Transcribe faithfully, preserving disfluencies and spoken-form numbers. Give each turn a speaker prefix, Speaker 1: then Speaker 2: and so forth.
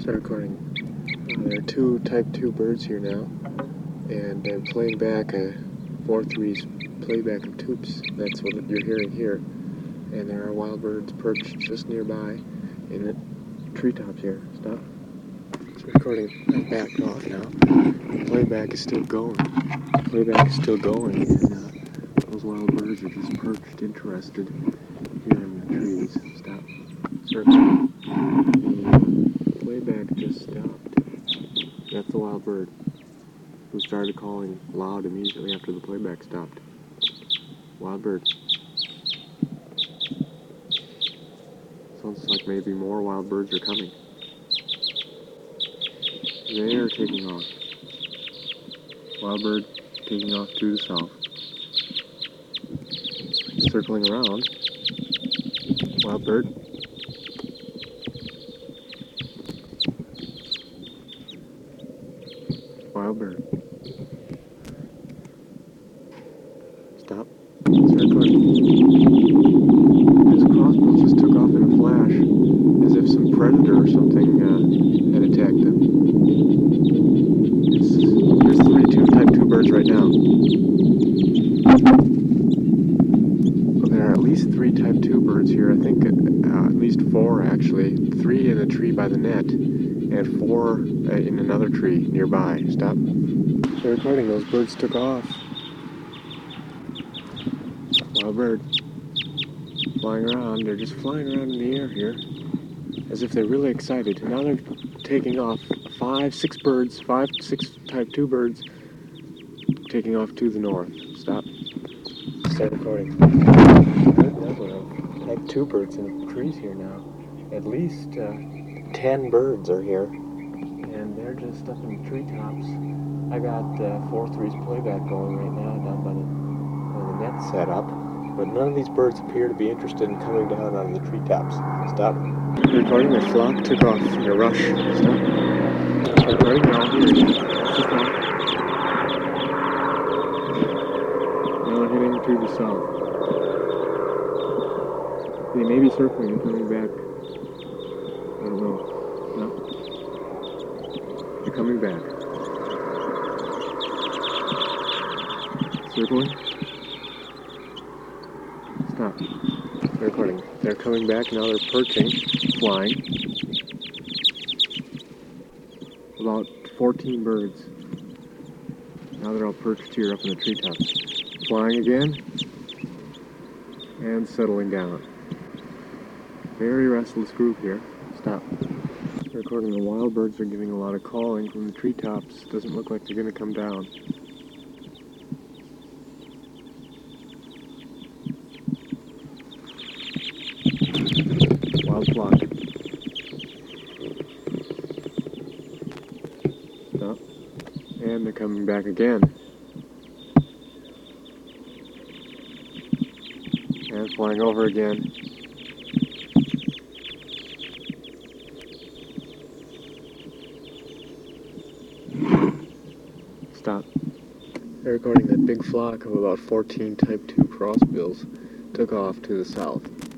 Speaker 1: Start recording. Uh, there are two type two birds here now, and I'm playing back a four three's playback of toops. That's what you're hearing here. And there are wild birds perched just nearby in the treetops here. Stop. It's recording. I'm backed off now. The playback is still going. The playback is still going, and uh, those wild birds are just perched, interested here in the trees. Stop. Circle. The playback just stopped. That's the wild bird who started calling loud immediately after the playback stopped. Wild bird. Sounds like maybe more wild birds are coming. They are taking off. Wild bird taking off to the south. Circling around. Wild bird. Wild bird. Stop. Circling. His crossbill just took off in a flash, as if some predator or something uh, had attacked them. It's, there's three two type two birds right now. Well, there are at least three type two birds here. I think uh, at least four actually. Three in a tree by the net, and four uh, in another tree nearby. Stop. They're recording. Those birds took off. Wild bird. Flying around. They're just flying around in the air here, as if they're really excited. Now they're taking off. Five, six birds, five, six type two birds, taking off to the north. Stop. Start recording. There's type two birds in the trees here now. At least uh, ten birds are here, and they're just up in the treetops. I got uh, four three's playback going right now down by the, by the net set up, but none of these birds appear to be interested in coming down out of the treetops. Stop. Recording. Their flock took off in a rush. Stop. Recording. They're all here. Took off. Now they're heading to the south. They may be circling and coming back. I don't know. No. They're coming back. Circling. Stop. They're recording. They're coming back. Now they're perching, flying. About fourteen birds. Now they're all perched here up in the treetops. Flying again. And settling down. Very restless group here. Stop. Recording. The wild birds are giving a lot of calling from the treetops. Doesn't look like they're going to come down. Wild flock. Stop. And they're coming back again. And flying over again. Stop. They're recording. That big flock of about fourteen type two crossbills took off to the south.